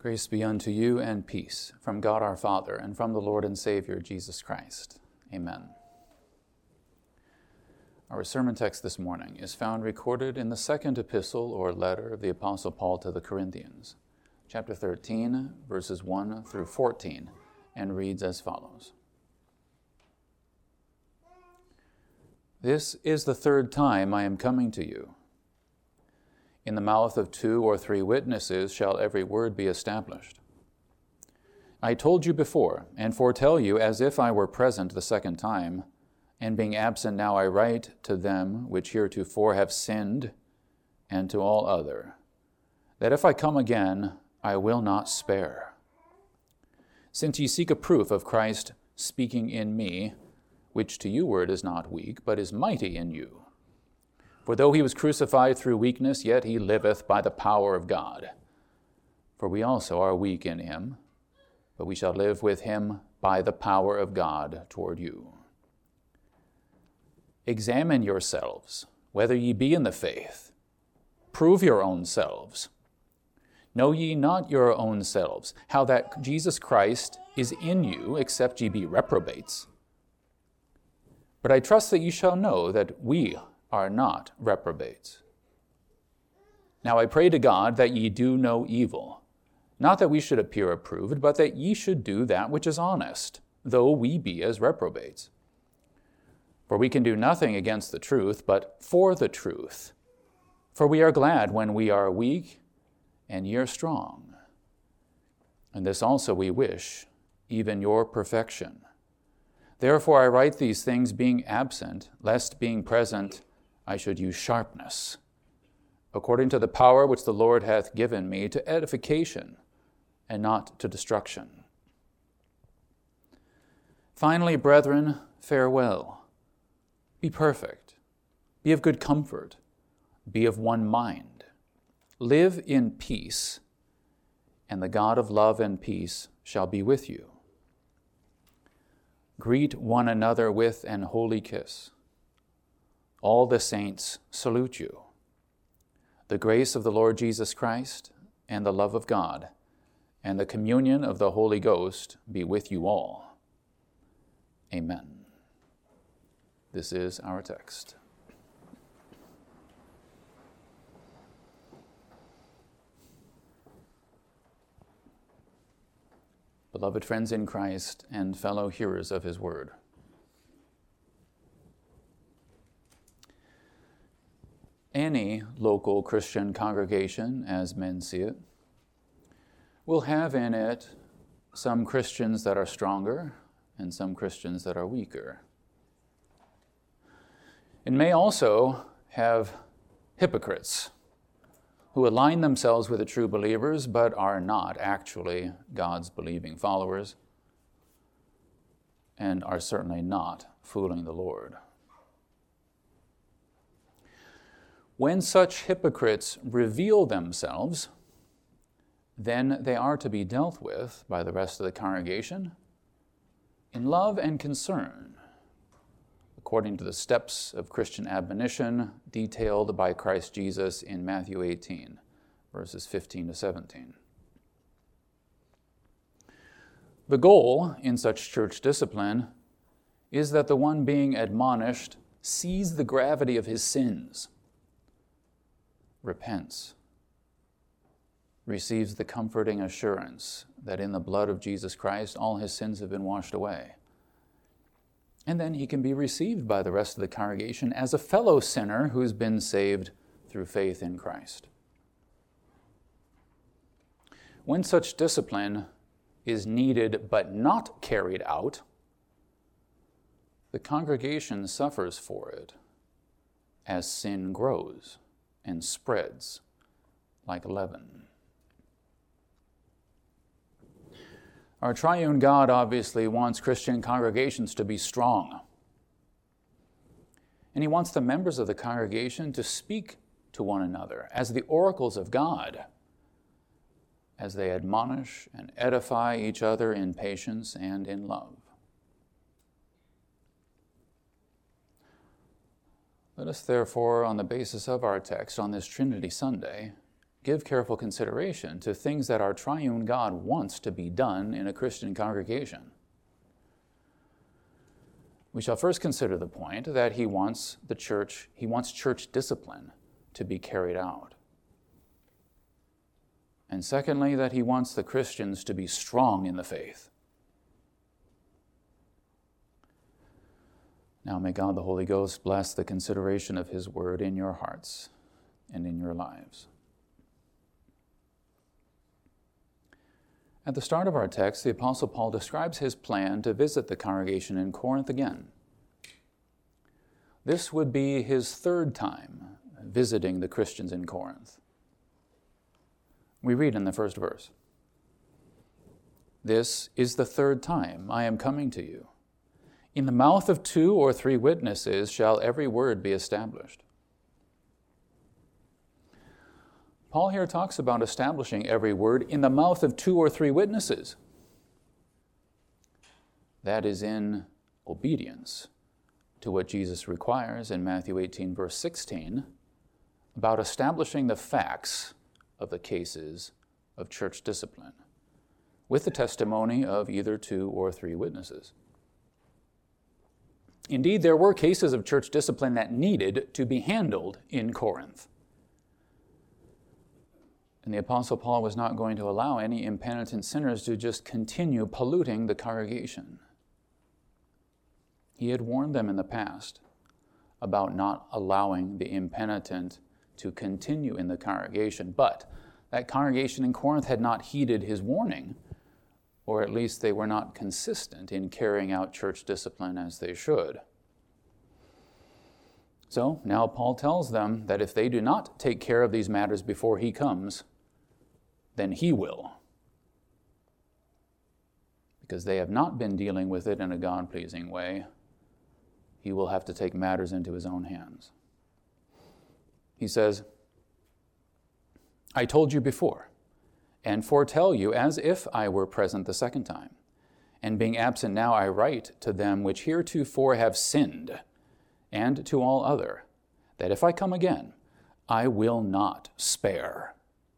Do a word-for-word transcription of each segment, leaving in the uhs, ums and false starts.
Grace be unto you and peace from God our Father and from the Lord and Savior Jesus Christ. Amen. Our sermon text this morning is found recorded in the second epistle or letter of the Apostle Paul to the Corinthians, chapter thirteen, verses one through fourteen, and reads as follows. This is the third time I am coming to you. In the mouth of two or three witnesses shall every word be established. I told you before, and foretell you as if I were present the second time, and being absent now I write to them which heretofore have sinned, and to all other, that if I come again, I will not spare. Since ye seek a proof of Christ speaking in me, which to you word is not weak, but is mighty in you. For though he was crucified through weakness, yet he liveth by the power of God. For we also are weak in him, but we shall live with him by the power of God toward you. Examine yourselves, whether ye be in the faith. Prove your own selves. Know ye not your own selves, how that Jesus Christ is in you, except ye be reprobates? But I trust that ye shall know that we are not reprobates. Now I pray to God that ye do no evil, not that we should appear approved, but that ye should do that which is honest, though we be as reprobates. For we can do nothing against the truth, but for the truth. For we are glad when we are weak, and ye are strong. And this also we wish, even your perfection. Therefore I write these things being absent, lest being present I should use sharpness, according to the power which the Lord hath given me to edification and not to destruction. Finally, brethren, farewell. Be perfect. Be of good comfort. Be of one mind. Live in peace, and the God of love and peace shall be with you. Greet one another with an holy kiss. All the saints salute you. The grace of the Lord Jesus Christ and the love of God and the communion of the Holy Ghost be with you all. Amen. This is our text. Beloved friends in Christ and fellow hearers of his word, any local Christian congregation, as men see it, will have in it some Christians that are stronger and some Christians that are weaker. It may also have hypocrites who align themselves with the true believers but are not actually God's believing followers and are certainly not fooling the Lord. When such hypocrites reveal themselves, then they are to be dealt with by the rest of the congregation in love and concern, according to the steps of Christian admonition detailed by Christ Jesus in Matthew eighteen, verses fifteen to seventeen. The goal in such church discipline is that the one being admonished sees the gravity of his sins, repents, receives the comforting assurance that in the blood of Jesus Christ all his sins have been washed away. And then he can be received by the rest of the congregation as a fellow sinner who's been saved through faith in Christ. When such discipline is needed but not carried out, the congregation suffers for it as sin grows and spreads like leaven. Our triune God obviously wants Christian congregations to be strong. And he wants the members of the congregation to speak to one another as the oracles of God, as they admonish and edify each other in patience and in love. Let us therefore, on the basis of our text on this Trinity Sunday, give careful consideration to things that our triune God wants to be done in a Christian congregation. We shall first consider the point that he wants the church, he wants church discipline to be carried out. And secondly, that he wants the Christians to be strong in the faith. Now may God the Holy Ghost bless the consideration of his word in your hearts and in your lives. At the start of our text, the Apostle Paul describes his plan to visit the congregation in Corinth again. This would be his third time visiting the Christians in Corinth. We read in the first verse, "This is the third time I am coming to you. In the mouth of two or three witnesses shall every word be established." Paul here talks about establishing every word in the mouth of two or three witnesses. That is in obedience to what Jesus requires in Matthew eighteen, verse sixteen, about establishing the facts of the cases of church discipline with the testimony of either two or three witnesses. Indeed, there were cases of church discipline that needed to be handled in Corinth. And the Apostle Paul was not going to allow any impenitent sinners to just continue polluting the congregation. He had warned them in the past about not allowing the impenitent to continue in the congregation, but that congregation in Corinth had not heeded his warning, or at least they were not consistent in carrying out church discipline as they should. So now Paul tells them that if they do not take care of these matters before he comes, then he will, because they have not been dealing with it in a God-pleasing way. He will have to take matters into his own hands. He says, "I told you before, and foretell you as if I were present the second time. And being absent now, I write to them which heretofore have sinned, and to all other, that if I come again, I will not spare."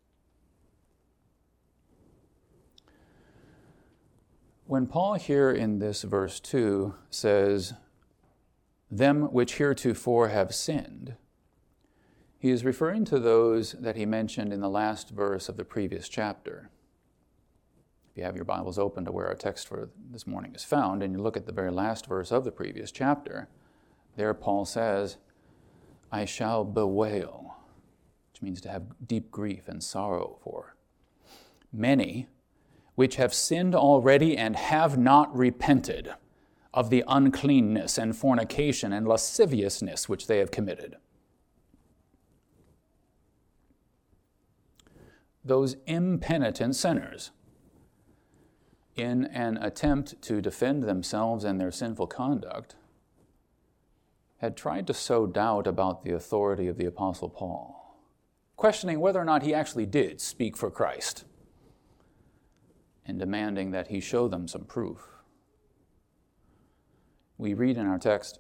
When Paul here in this verse two says, "them which heretofore have sinned," he is referring to those that he mentioned in the last verse of the previous chapter. If you have your Bibles open to where our text for this morning is found, and you look at the very last verse of the previous chapter, there Paul says, "I shall bewail," which means to have deep grief and sorrow for, "many which have sinned already and have not repented of the uncleanness and fornication and lasciviousness which they have committed." Those impenitent sinners, in an attempt to defend themselves and their sinful conduct, had tried to sow doubt about the authority of the Apostle Paul, questioning whether or not he actually did speak for Christ, and demanding that he show them some proof. We read in our text,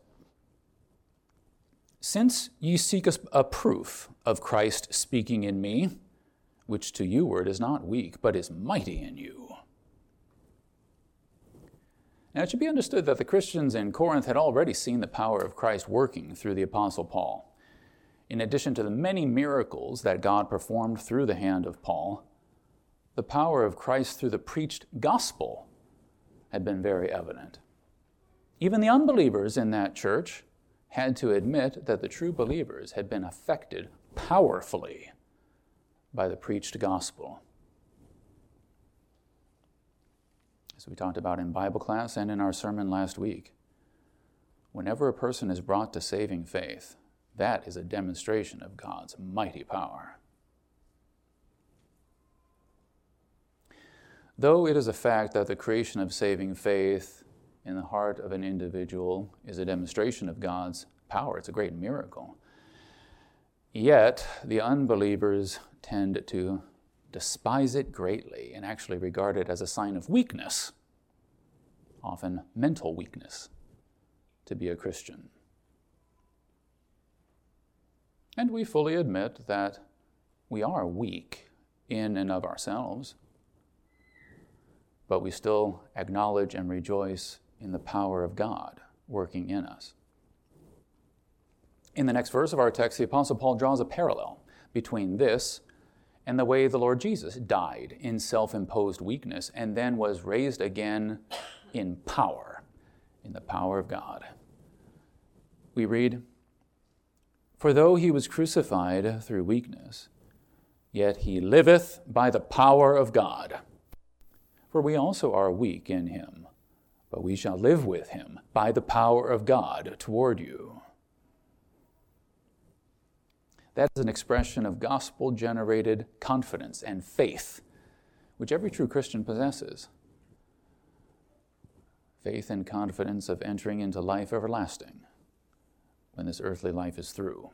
"Since ye seek a proof of Christ speaking in me, which to you word is not weak, but is mighty in you." Now it should be understood that the Christians in Corinth had already seen the power of Christ working through the Apostle Paul. In addition to the many miracles that God performed through the hand of Paul, the power of Christ through the preached gospel had been very evident. Even the unbelievers in that church had to admit that the true believers had been affected powerfully by the preached gospel. As we talked about in Bible class and in our sermon last week, whenever a person is brought to saving faith, that is a demonstration of God's mighty power. Though it is a fact that the creation of saving faith in the heart of an individual is a demonstration of God's power, it's a great miracle, yet the unbelievers tend to despise it greatly and actually regard it as a sign of weakness, often mental weakness, to be a Christian. And we fully admit that we are weak in and of ourselves, but we still acknowledge and rejoice in the power of God working in us. In the next verse of our text, the Apostle Paul draws a parallel between this and the way the Lord Jesus died in self-imposed weakness and then was raised again in power, in the power of God. We read, "For though he was crucified through weakness, yet he liveth by the power of God. For we also are weak in him, but we shall live with him by the power of God toward you." That is an expression of gospel-generated confidence and faith, which every true Christian possesses. Faith and confidence of entering into life everlasting when this earthly life is through.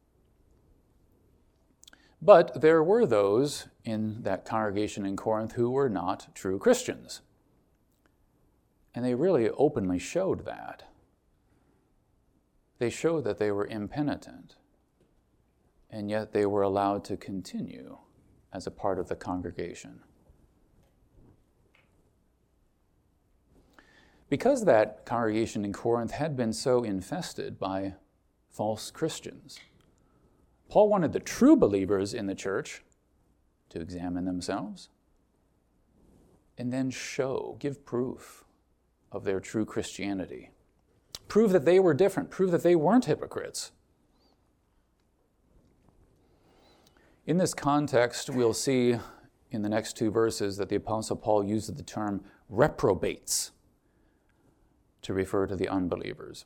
But there were those in that congregation in Corinth who were not true Christians. And they really openly showed that. They showed that they were impenitent, and yet they were allowed to continue as a part of the congregation. Because that congregation in Corinth had been so infested by false Christians, Paul wanted the true believers in the church to examine themselves and then show, give proof of their true Christianity. Prove that they were different. Prove that they weren't hypocrites. In this context, we'll see in the next two verses that the Apostle Paul uses the term reprobates to refer to the unbelievers.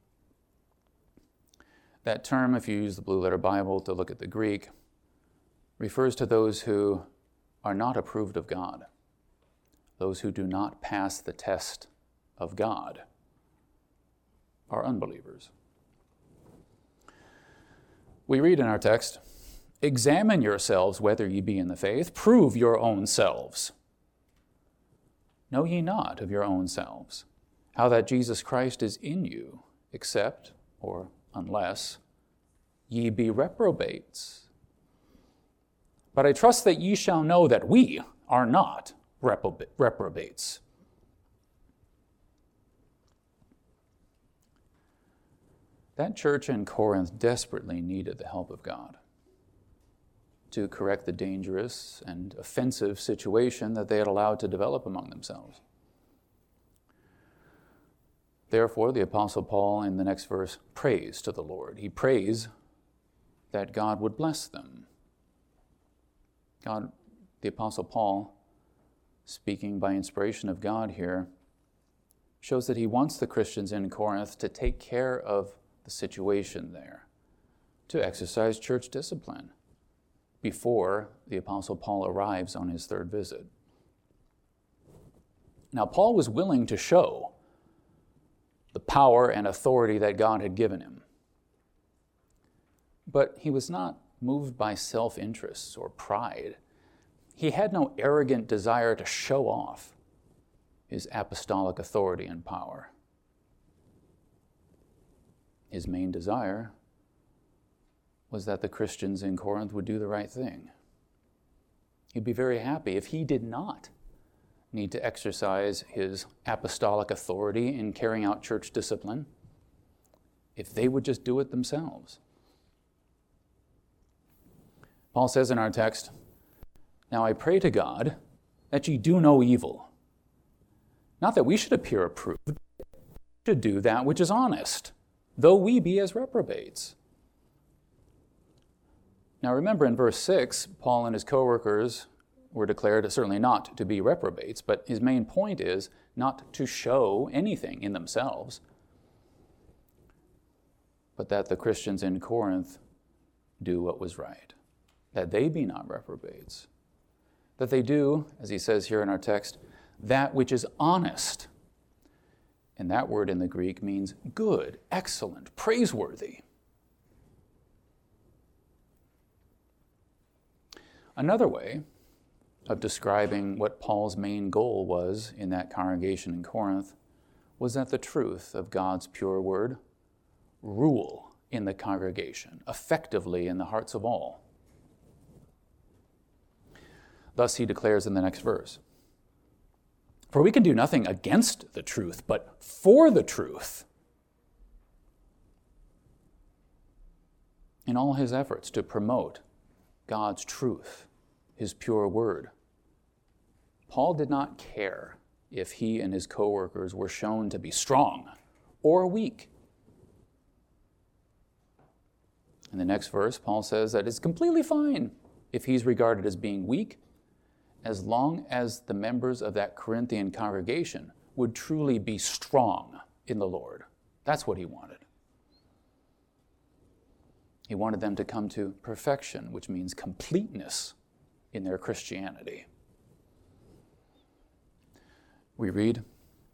That term, if you use the Blue Letter Bible to look at the Greek, refers to those who are not approved of God, those who do not pass the test of God are unbelievers. We read in our text, "Examine yourselves whether ye be in the faith, prove your own selves. Know ye not of your own selves, how that Jesus Christ is in you, except, or unless, ye be reprobates. But I trust that ye shall know that we are not reprob- reprobates." That church in Corinth desperately needed the help of God to correct the dangerous and offensive situation that they had allowed to develop among themselves. Therefore, the Apostle Paul in the next verse prays to the Lord. He prays that God would bless them. God, the Apostle Paul, speaking by inspiration of God here, shows that he wants the Christians in Corinth to take care of the situation there, to exercise church discipline before the Apostle Paul arrives on his third visit. Now, Paul was willing to show the power and authority that God had given him, but he was not moved by self-interest or pride. He had no arrogant desire to show off his apostolic authority and power. His main desire was that the Christians in Corinth would do the right thing. He'd be very happy if he did not need to exercise his apostolic authority in carrying out church discipline, if they would just do it themselves. Paul says in our text, "Now I pray to God that ye do no evil. Not that we should appear approved, but we should do that which is honest, though we be as reprobates." Now remember in verse six, Paul and his co-workers were declared certainly not to be reprobates, but his main point is not to show anything in themselves, but that the Christians in Corinth do what was right, that they be not reprobates, that they do, as he says here in our text, that which is honest. And that word in the Greek means good, excellent, praiseworthy. Another way of describing what Paul's main goal was in that congregation in Corinth was that the truth of God's pure word rule in the congregation, effectively in the hearts of all. Thus he declares in the next verse, "For we can do nothing against the truth, but for the truth." In all his efforts to promote God's truth, his pure word, Paul did not care if he and his co-workers were shown to be strong or weak. In the next verse, Paul says that it's completely fine if he's regarded as being weak, as long as the members of that Corinthian congregation would truly be strong in the Lord. That's what he wanted. He wanted them to come to perfection, which means completeness in their Christianity. We read,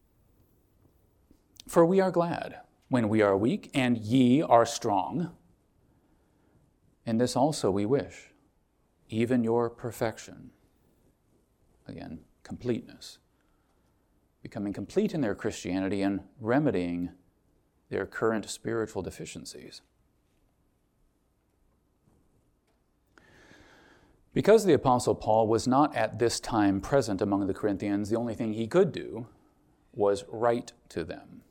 "For we are glad when we are weak, and ye are strong. And this also we wish, even your perfection." Again, completeness. Becoming complete in their Christianity and remedying their current spiritual deficiencies. Because the Apostle Paul was not at this time present among the Corinthians, the only thing he could do was write to them.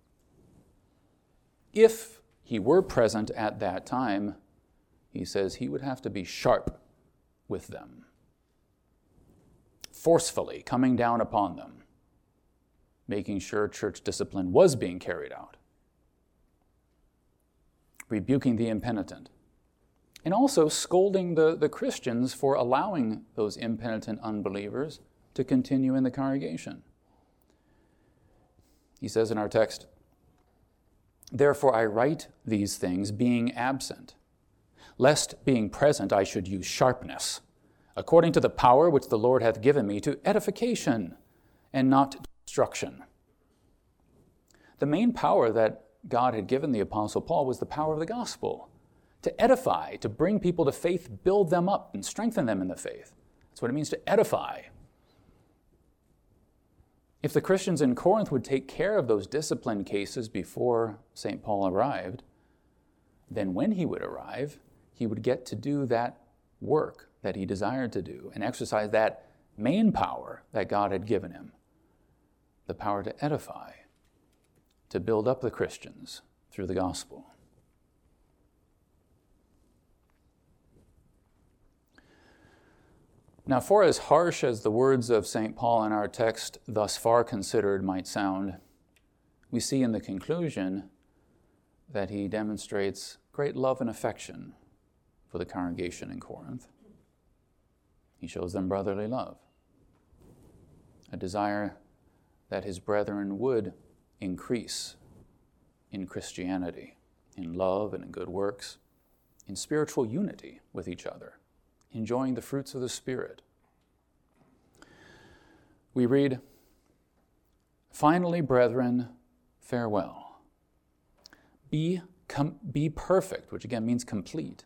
If he were present at that time, he says he would have to be sharp with them, forcefully coming down upon them, making sure church discipline was being carried out, rebuking the impenitent, and also scolding the, the Christians for allowing those impenitent unbelievers to continue in the congregation. He says in our text, "Therefore I write these things being absent, lest being present I should use sharpness, according to the power which the Lord hath given me to edification and not destruction." The main power that God had given the Apostle Paul was the power of the gospel, to edify, to bring people to faith, build them up, and strengthen them in the faith. That's what it means to edify. If the Christians in Corinth would take care of those discipline cases before Saint Paul arrived, then when he would arrive, he would get to do that work that he desired to do and exercise that main power that God had given him, the power to edify, to build up the Christians through the gospel. Now, for as harsh as the words of Saint Paul in our text thus far considered might sound, we see in the conclusion that he demonstrates great love and affection for the congregation in Corinth. He shows them brotherly love, a desire that his brethren would increase in Christianity, in love and in good works, in spiritual unity with each other, enjoying the fruits of the Spirit. We read, "Finally, brethren, farewell. Be, com- be perfect," which again means complete.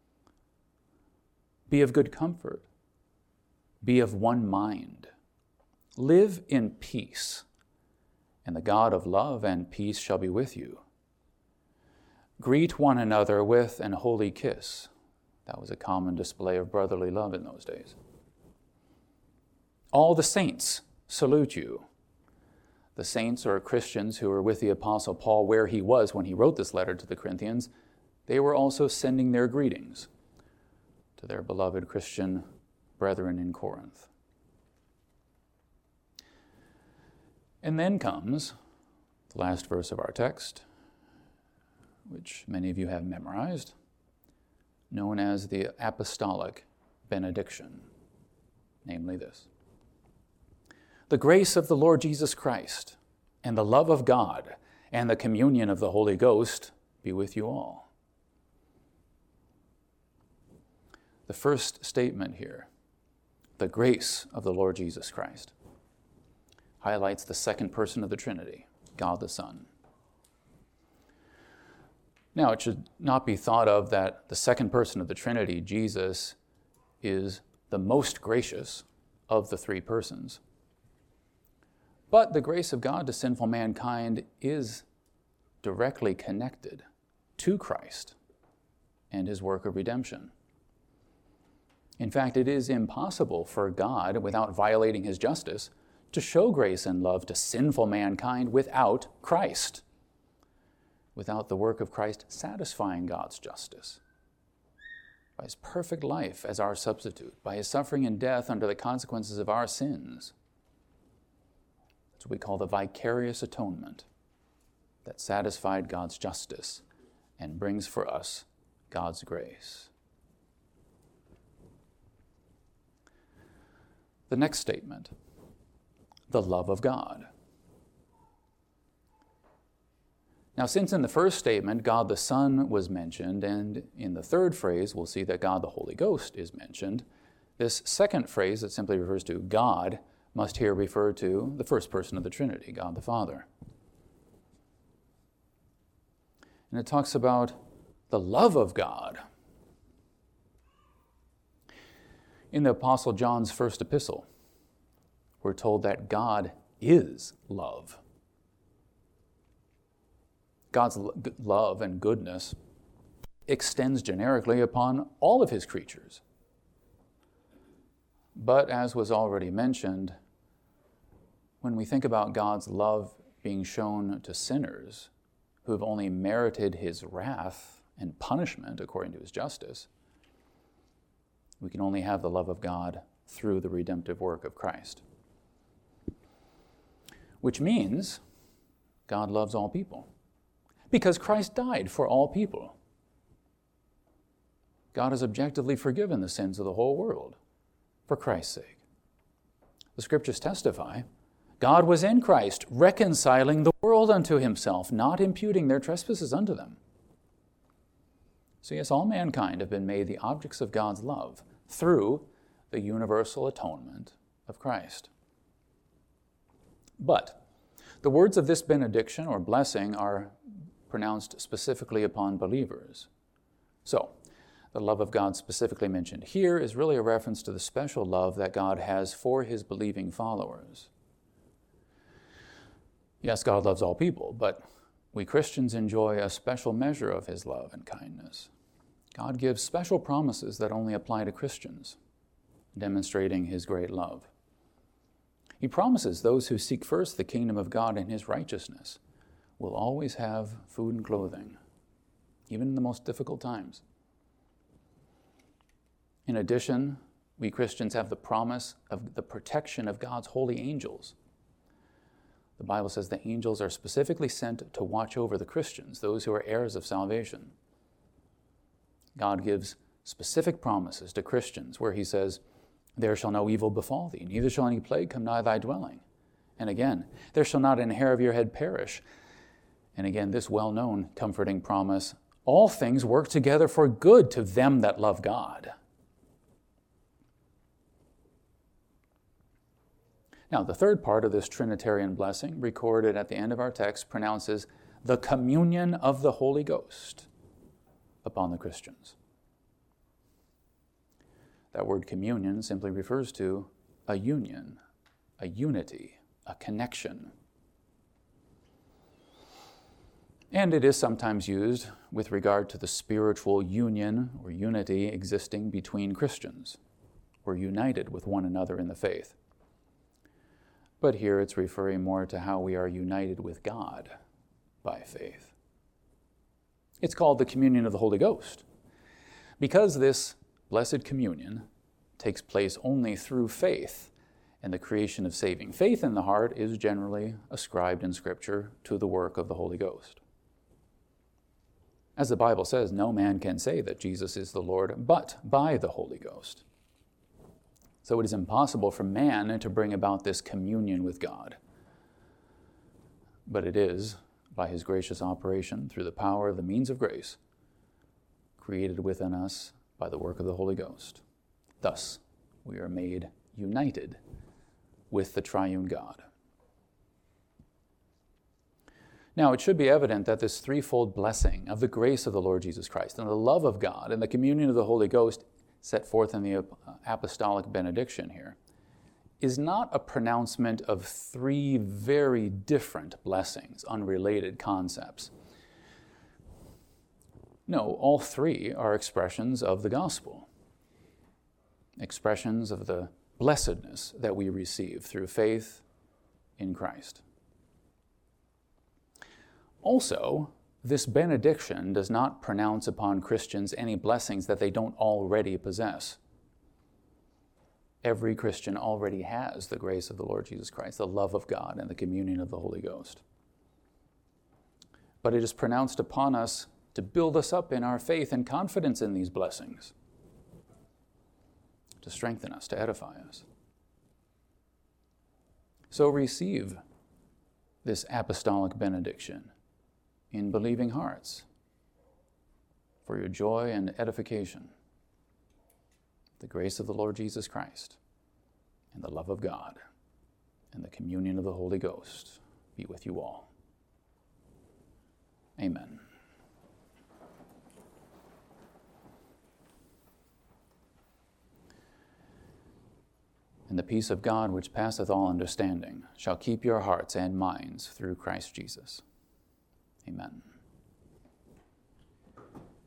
"Be of good comfort. Be of one mind. Live in peace, and the God of love and peace shall be with you. Greet one another with an holy kiss." That was a common display of brotherly love in those days. "All the saints salute you." The saints, or Christians who were with the Apostle Paul where he was when he wrote this letter to the Corinthians, they were also sending their greetings to their beloved Christian brethren in Corinth. And then comes the last verse of our text, which many of you have memorized, known as the apostolic benediction, namely this: "The grace of the Lord Jesus Christ, and the love of God, and the communion of the Holy Ghost be with you all." The first statement here, "the grace of the Lord Jesus Christ," highlights the second person of the Trinity, God the Son. Now, it should not be thought of that the second person of the Trinity, Jesus, is the most gracious of the three persons. But the grace of God to sinful mankind is directly connected to Christ and his work of redemption. In fact, it is impossible for God, without violating his justice, to show grace and love to sinful mankind without Christ, without the work of Christ satisfying God's justice. By his perfect life as our substitute, by his suffering and death under the consequences of our sins. That's what we call the vicarious atonement that satisfied God's justice and brings for us God's grace. The next statement, the love of God. Now, since in the first statement, God the Son was mentioned, and in the third phrase, we'll see that God the Holy Ghost is mentioned, this second phrase that simply refers to God must here refer to the first person of the Trinity, God the Father. And it talks about the love of God. In the Apostle John's first epistle, we're told that God is love. God's love and goodness extends generically upon all of his creatures. But as was already mentioned, when we think about God's love being shown to sinners who have only merited his wrath and punishment according to his justice, we can only have the love of God through the redemptive work of Christ. Which means God loves all people, because Christ died for all people. God has objectively forgiven the sins of the whole world for Christ's sake. The scriptures testify, God was in Christ, reconciling the world unto himself, not imputing their trespasses unto them. So yes, all mankind have been made the objects of God's love through the universal atonement of Christ. But the words of this benediction or blessing are pronounced specifically upon believers. So, the love of God specifically mentioned here is really a reference to the special love that God has for his believing followers. Yes, God loves all people, but we Christians enjoy a special measure of his love and kindness. God gives special promises that only apply to Christians, demonstrating his great love. He promises those who seek first the kingdom of God and his righteousness will always have food and clothing, even in the most difficult times. In addition, we Christians have the promise of the protection of God's holy angels. The Bible says the angels are specifically sent to watch over the Christians, those who are heirs of salvation. God gives specific promises to Christians where he says, "There shall no evil befall thee, neither shall any plague come nigh thy dwelling." And again, "There shall not an hair of your head perish." And again, this well-known comforting promise, "All things work together for good to them that love God." Now, the third part of this Trinitarian blessing, recorded at the end of our text, pronounces the communion of the Holy Ghost upon the Christians. That word communion simply refers to a union, a unity, a connection. And it is sometimes used with regard to the spiritual union or unity existing between Christians. We're united with one another in the faith. But here it's referring more to how we are united with God by faith. It's called the communion of the Holy Ghost, because this blessed communion takes place only through faith and the creation of saving faith in the heart is generally ascribed in Scripture to the work of the Holy Ghost. As the Bible says, no man can say that Jesus is the Lord but by the Holy Ghost. So it is impossible for man to bring about this communion with God. But it is, by his gracious operation, through the power of the means of grace, created within us by the work of the Holy Ghost. Thus, we are made united with the triune God. Now, it should be evident that this threefold blessing of the grace of the Lord Jesus Christ and the love of God and the communion of the Holy Ghost set forth in the apostolic benediction here is not a pronouncement of three very different blessings, unrelated concepts. No, all three are expressions of the gospel. expressions of the blessedness that we receive through faith in Christ. Also, this benediction does not pronounce upon Christians any blessings that they don't already possess. Every Christian already has the grace of the Lord Jesus Christ, the love of God, and the communion of the Holy Ghost. But it is pronounced upon us to build us up in our faith and confidence in these blessings, to strengthen us, to edify us. So receive this apostolic benediction in believing hearts for your joy and edification. The grace of the Lord Jesus Christ and the love of God and the communion of the Holy Ghost be with you all. Amen. And the peace of God, which passeth all understanding, shall keep your hearts and minds through Christ Jesus. Amen.